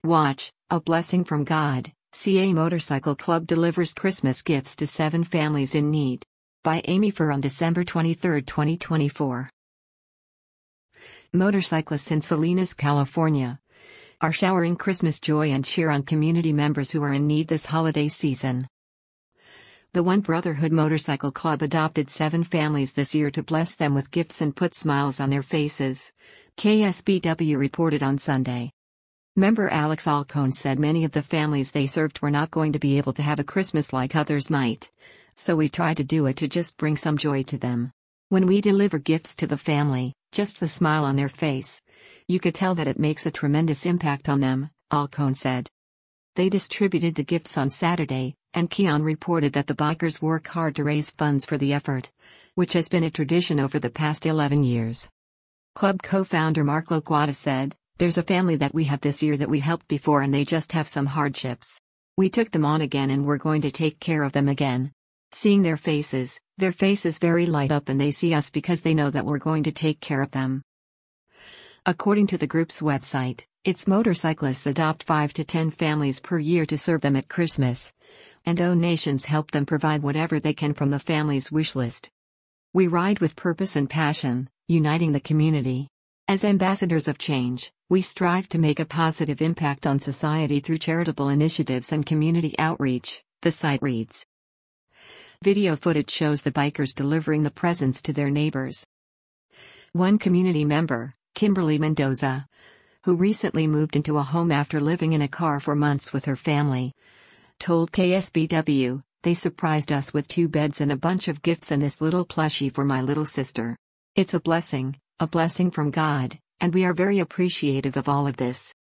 Watch, A Blessing from God. CA Motorcycle Club delivers Christmas gifts to 7 families in need. By Amy Furr on December 23, 2024. Motorcyclists in Salinas, California, are showering Christmas joy and cheer on community members who are in need this holiday season. The One Brotherhood Motorcycle Club adopted 7 families this year to bless them with gifts and put smiles on their faces, KSBW reported on Sunday. Member Alex Alcone said many of the families they served were not going to be able to have a Christmas like others might, so we tried to do it to just bring some joy to them. When we deliver gifts to the family, just the smile on their face, you could tell that it makes a tremendous impact on them, Alcone said. They distributed the gifts on Saturday, and Keon reported that the bikers work hard to raise funds for the effort, which has been a tradition over the past 11 years. Club co-founder Mark Loquata said, "There's a family that we have this year that we helped before and they just have some hardships. We took them on again and we're going to take care of them again. Seeing their faces very light up and they see us because they know that we're going to take care of them." According to the group's website, its motorcyclists adopt 5 to 10 families per year to serve them at Christmas, and donations help them provide whatever they can from the family's wish list. "We ride with purpose and passion, uniting the community. As ambassadors of change, we strive to make a positive impact on society through charitable initiatives and community outreach," the site reads. Video footage shows the bikers delivering the presents to their neighbors. One community member, Kimberly Mendoza, who recently moved into a home after living in a car for months with her family, told KSBW, "They surprised us with 2 beds and a bunch of gifts and this little plushie for my little sister. It's a blessing from God, and we are very appreciative of all of this."